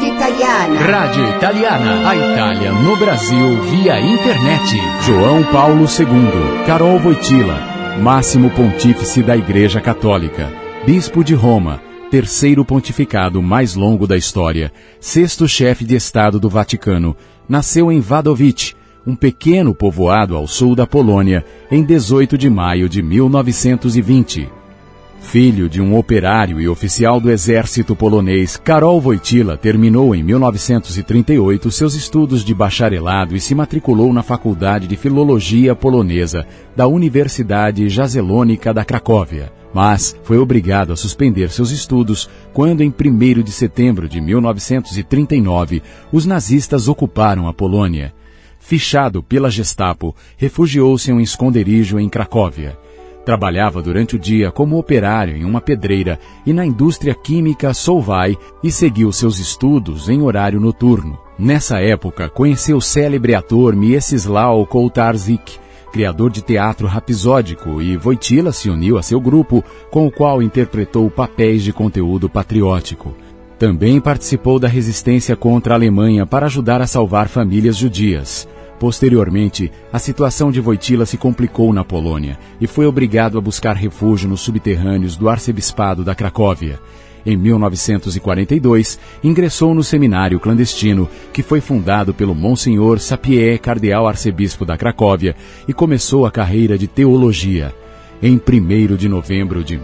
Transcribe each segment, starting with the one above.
Radio Italiana. Rádio Italiana, a Itália no Brasil via internet. João Paulo II, Karol Wojtyła, máximo pontífice da Igreja Católica, bispo de Roma, terceiro pontificado mais longo da história, sexto chefe de Estado do Vaticano, nasceu em Wadowice, um pequeno povoado ao sul da Polônia, em 18 de maio de 1920. Filho de um operário e oficial do exército polonês, Karol Wojtyła terminou em 1938 seus estudos de bacharelado e se matriculou na Faculdade de Filologia Polonesa da Universidade Jagiellônica da Cracóvia, mas foi obrigado a suspender seus estudos quando, em 1º de setembro de 1939, os nazistas ocuparam a Polônia. Fichado pela Gestapo, refugiou-se em um esconderijo em Cracóvia. Trabalhava durante o dia como operário em uma pedreira e na indústria química Solvay e seguiu seus estudos em horário noturno. Nessa época, conheceu o célebre ator Mieczysław Kołtarczyk, criador de teatro rapsódico, e Wojtyła se uniu a seu grupo, com o qual interpretou papéis de conteúdo patriótico. Também participou da resistência contra a Alemanha para ajudar a salvar famílias judias. Posteriormente, a situação de Wojtyła se complicou na Polônia e foi obrigado a buscar refúgio nos subterrâneos do arcebispado da Cracóvia. Em 1942, ingressou no seminário clandestino, que foi fundado pelo Monsenhor Sapieha, cardeal arcebispo da Cracóvia, e começou a carreira de teologia. Em 1º de novembro de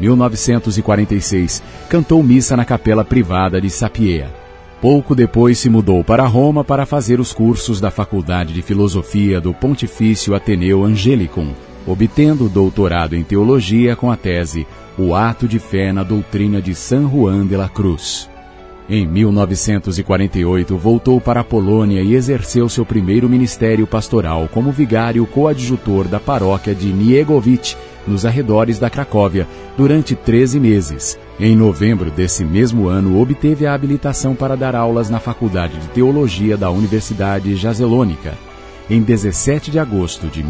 1946, cantou missa na capela privada de Sapieha. Pouco depois se mudou para Roma para fazer os cursos da Faculdade de Filosofia do Pontifício Ateneu Angelicum, obtendo o doutorado em teologia com a tese O Ato de Fé na Doutrina de San Juan de la Cruz. Em 1948, voltou para a Polônia e exerceu seu primeiro ministério pastoral como vigário coadjutor da paróquia de Niegowice, nos arredores da Cracóvia, durante 13 meses. Em novembro desse mesmo ano, obteve a habilitação para dar aulas na Faculdade de Teologia da Universidade Jagiellônica. Em 17 de agosto de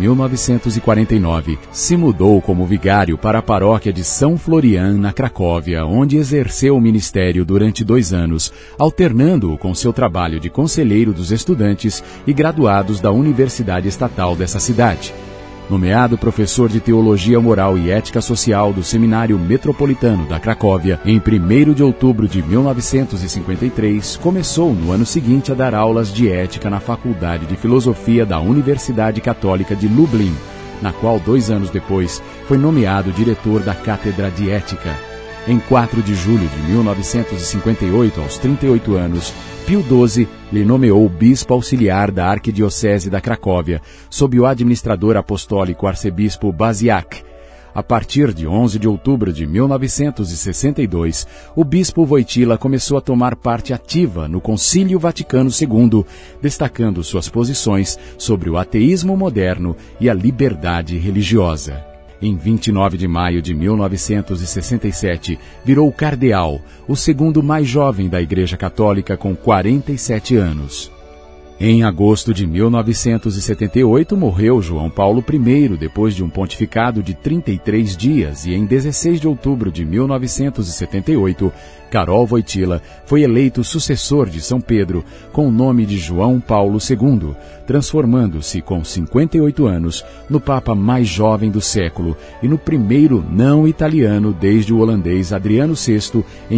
1949, se mudou como vigário para a paróquia de São Florian, na Cracóvia, onde exerceu o ministério durante 2 anos, alternando-o com seu trabalho de conselheiro dos estudantes e graduados da Universidade Estatal dessa cidade. Nomeado professor de Teologia Moral e Ética Social do Seminário Metropolitano da Cracóvia, em 1º de outubro de 1953, começou no ano seguinte a dar aulas de ética na Faculdade de Filosofia da Universidade Católica de Lublin, na qual 2 anos depois foi nomeado diretor da Cátedra de Ética. Em 4 de julho de 1958, aos 38 anos, Pio XII lhe nomeou bispo auxiliar da Arquidiocese da Cracóvia, sob o administrador apostólico arcebispo Baziak. A partir de 11 de outubro de 1962, o bispo Wojtyła começou a tomar parte ativa no Concílio Vaticano II, destacando suas posições sobre o ateísmo moderno e a liberdade religiosa. Em 29 de maio de 1967, virou cardeal, o segundo mais jovem da Igreja Católica, com 47 anos. Em agosto de 1978, morreu João Paulo I, depois de um pontificado de 33 dias, e em 16 de outubro de 1978, Karol Wojtyła foi eleito sucessor de São Pedro, com o nome de João Paulo II, transformando-se, com 58 anos, no Papa mais jovem do século e no primeiro não italiano desde o holandês Adriano VI, em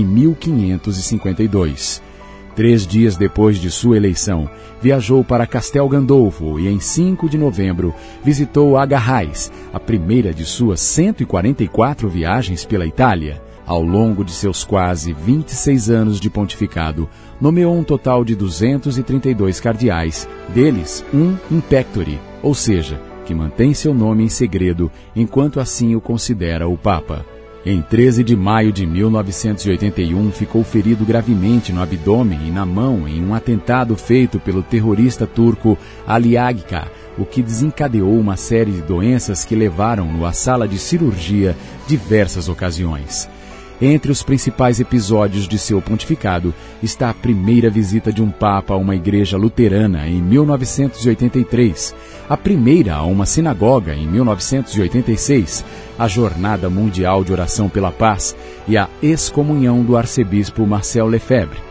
1552. 3 dias depois de sua eleição, viajou para Castel Gandolfo e, em 5 de novembro, visitou Agarrás, a primeira de suas 144 viagens pela Itália. Ao longo de seus quase 26 anos de pontificado, nomeou um total de 232 cardeais, deles um in pectore, ou seja, que mantém seu nome em segredo enquanto assim o considera o Papa. Em 13 de maio de 1981, ficou ferido gravemente no abdômen e na mão em um atentado feito pelo terrorista turco Ali Agca, o que desencadeou uma série de doenças que levaram-no à sala de cirurgia diversas ocasiões. Entre os principais episódios de seu pontificado está a primeira visita de um papa a uma igreja luterana em 1983, a primeira a uma sinagoga em 1986, a Jornada Mundial de Oração pela Paz e a excomunhão do arcebispo Marcel Lefebvre.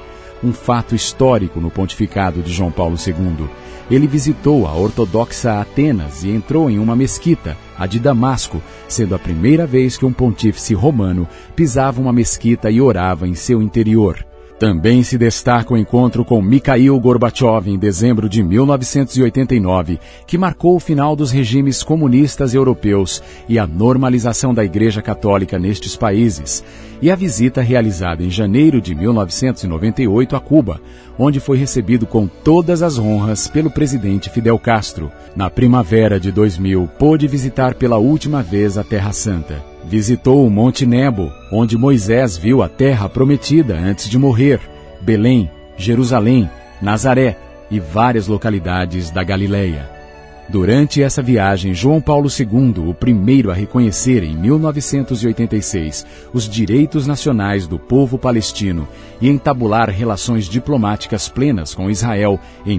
um fato histórico no pontificado de João Paulo II. Ele visitou a ortodoxa Atenas e entrou em uma mesquita, a de Damasco, sendo a primeira vez que um pontífice romano pisava uma mesquita e orava em seu interior. Também se destaca o encontro com Mikhail Gorbachev em dezembro de 1989, que marcou o final dos regimes comunistas europeus e a normalização da Igreja Católica nestes países, e a visita realizada em janeiro de 1998 a Cuba, onde foi recebido com todas as honras pelo presidente Fidel Castro. Na primavera de 2000, pôde visitar pela última vez a Terra Santa. Visitou o Monte Nebo, onde Moisés viu a Terra Prometida antes de morrer, Belém, Jerusalém, Nazaré e várias localidades da Galileia. Durante essa viagem, João Paulo II, o primeiro a reconhecer em 1986 os direitos nacionais do povo palestino e entabular relações diplomáticas plenas com Israel em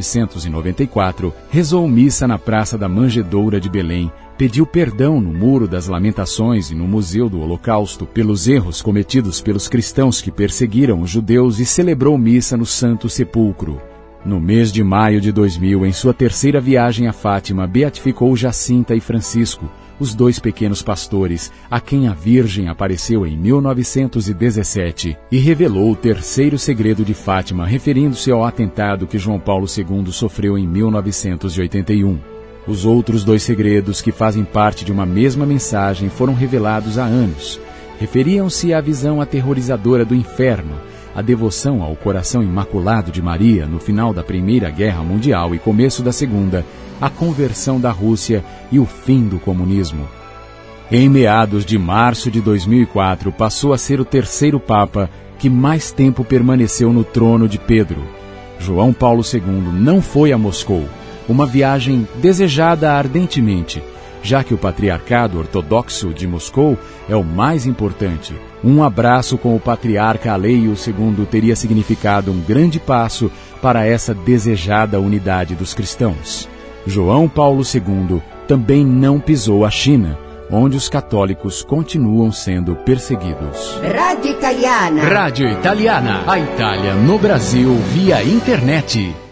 1994, rezou missa na Praça da Manjedoura de Belém, pediu perdão no Muro das Lamentações e no Museu do Holocausto pelos erros cometidos pelos cristãos que perseguiram os judeus e celebrou missa no Santo Sepulcro. No mês de maio de 2000, em sua terceira viagem a Fátima, beatificou Jacinta e Francisco, os dois pequenos pastores, a quem a Virgem apareceu em 1917, e revelou o terceiro segredo de Fátima, referindo-se ao atentado que João Paulo II sofreu em 1981. Os outros dois segredos, que fazem parte de uma mesma mensagem, foram revelados há anos. Referiam-se à visão aterrorizadora do inferno, a devoção ao coração imaculado de Maria no final da Primeira Guerra Mundial e começo da Segunda, a conversão da Rússia e o fim do comunismo. Em meados de março de 2004, passou a ser o terceiro Papa que mais tempo permaneceu no trono de Pedro. João Paulo II não foi a Moscou, uma viagem desejada ardentemente, já que o Patriarcado Ortodoxo de Moscou é o mais importante. Um abraço com o Patriarca Aleio II teria significado um grande passo para essa desejada unidade dos cristãos. João Paulo II também não pisou a China, onde os católicos continuam sendo perseguidos. Rádio Italiana. Rádio Italiana. A Itália no Brasil via internet.